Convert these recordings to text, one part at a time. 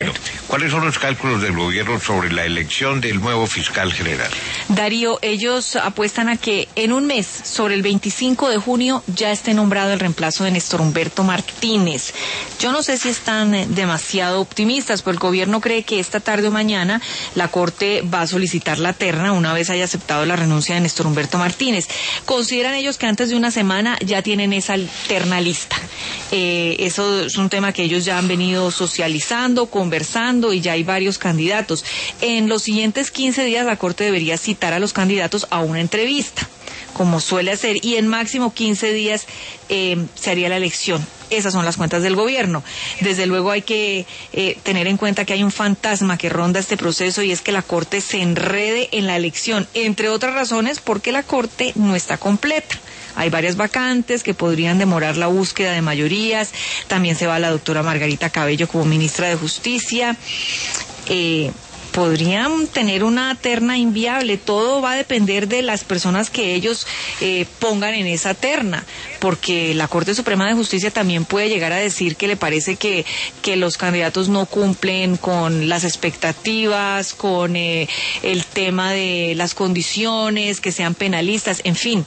¿Cuáles son los cálculos del gobierno sobre la elección del nuevo fiscal general? Darío, ellos apuestan a que en un mes, sobre el 25 de junio, ya esté nombrado el reemplazo de Néstor Humberto Martínez. Yo no sé si están demasiado optimistas, pero el gobierno cree que esta tarde o mañana la Corte va a solicitar la terna una vez haya aceptado la renuncia de Néstor Humberto Martínez. Consideran ellos que antes de una semana ya tienen esa terna lista. Eso es un tema que ellos ya han venido socializando, conversando, y ya hay varios candidatos. En los siguientes 15 días la Corte debería citar a los candidatos a una entrevista, como suele hacer, y en máximo 15 días se haría la elección. Esas son las cuentas del gobierno. Desde luego hay que tener en cuenta que hay un fantasma que ronda este proceso, y es que la Corte se enrede en la elección, entre otras razones porque la Corte no está completa. Hay varias vacantes que podrían demorar la búsqueda de mayorías. También se va la doctora Margarita Cabello como ministra de Justicia. Podrían tener una terna inviable. Todo va a depender de las personas que ellos pongan en esa terna, porque la Corte Suprema de Justicia también puede llegar a decir que le parece que los candidatos no cumplen con las expectativas, con el tema de las condiciones, que sean penalistas, en fin.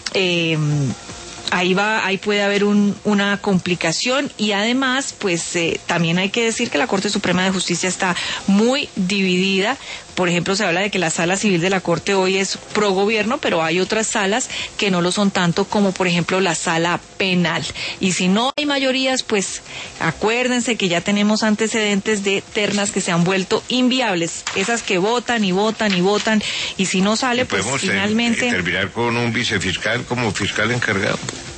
Ahí puede haber una complicación, y además, pues también hay que decir que la Corte Suprema de Justicia está muy dividida. Por ejemplo, se habla de que la sala civil de la Corte hoy es pro gobierno, pero hay otras salas que no lo son tanto, como por ejemplo la sala penal. Y si no hay mayorías, pues acuérdense que ya tenemos antecedentes de ternas que se han vuelto inviables, esas que votan y votan y votan, y si no sale, pues finalmente terminar con un vicefiscal como fiscal encargado.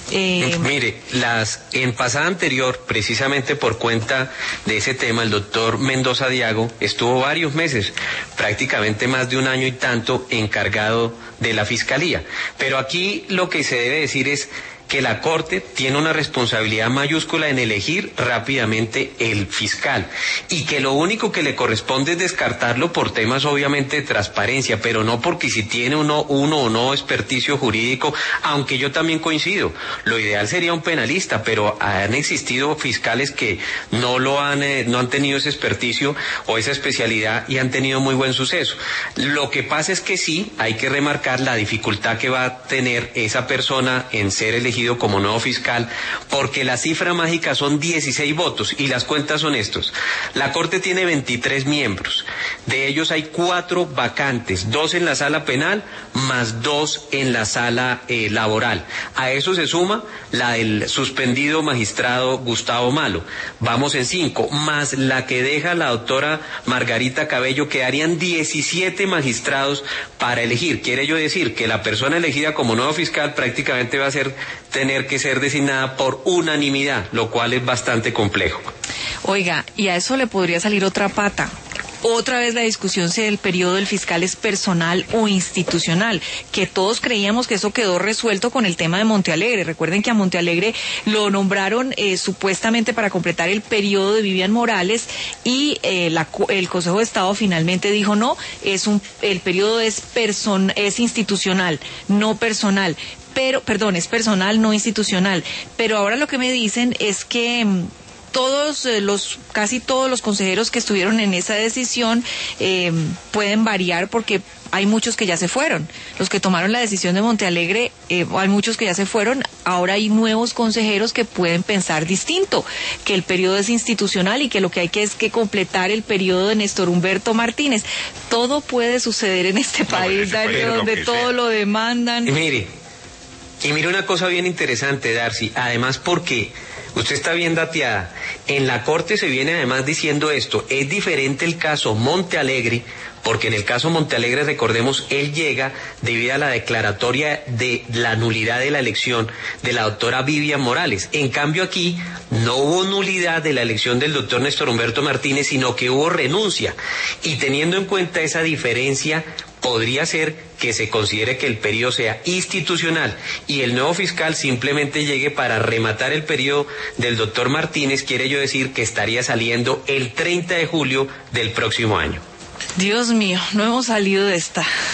Mire, en pasada anterior, precisamente por cuenta de ese tema, el doctor Mendoza Diago estuvo varios meses, prácticamente más de un año y tanto, encargado de la Fiscalía. Pero aquí lo que se debe decir es que la Corte tiene una responsabilidad mayúscula en elegir rápidamente el fiscal, y que lo único que le corresponde es descartarlo por temas obviamente de transparencia, pero no porque si tiene uno o no experticio jurídico, aunque yo también coincido. Lo ideal sería un penalista, pero han existido fiscales que no han tenido ese experticio o esa especialidad y han tenido muy buen suceso. Lo que pasa es que sí, hay que remarcar la dificultad que va a tener esa persona en ser elegido como nuevo fiscal, porque la cifra mágica son 16 votos y las cuentas son estos. La Corte tiene 23 miembros, de ellos hay 4 vacantes, 2 en la sala penal más 2 en la sala laboral. A eso se suma la del suspendido magistrado Gustavo Malo, vamos en 5, más la que deja la doctora Margarita Cabello, quedarían 17 magistrados para elegir. Quiere yo decir que la persona elegida como nuevo fiscal prácticamente va a tener que ser designada por unanimidad, lo cual es bastante complejo. Oiga, y a eso le podría salir otra pata. Otra vez la discusión si el periodo del fiscal es personal o institucional, que todos creíamos que eso quedó resuelto con el tema de Montealegre. Recuerden que a Montealegre lo nombraron supuestamente para completar el periodo de Vivian Morales, y el Consejo de Estado finalmente dijo no, el periodo es institucional, no personal. Es personal, no institucional. Pero ahora lo que me dicen es que casi todos los consejeros que estuvieron en esa decisión pueden variar, porque hay muchos que ya se fueron. Los que tomaron la decisión de Montealegre, hay muchos que ya se fueron. Ahora hay nuevos consejeros que pueden pensar distinto, que el periodo es institucional y que lo que hay es que completar el periodo de Néstor Humberto Martínez. Todo puede suceder en este país, Darío, donde todo lo demandan. Y mire una cosa bien interesante, Darcy, además porque usted está bien dateada. En la Corte se viene además diciendo esto. Es diferente el caso Montealegre, porque en el caso Montealegre, recordemos, él llega debido a la declaratoria de la nulidad de la elección de la doctora Vivian Morales. En cambio aquí no hubo nulidad de la elección del doctor Néstor Humberto Martínez, sino que hubo renuncia. Y teniendo en cuenta esa diferencia, podría ser que se considere que el periodo sea institucional y el nuevo fiscal simplemente llegue para rematar el periodo del doctor Martínez. Quiere yo decir que estaría saliendo el 30 de julio del próximo año. Dios mío, no hemos salido de esta.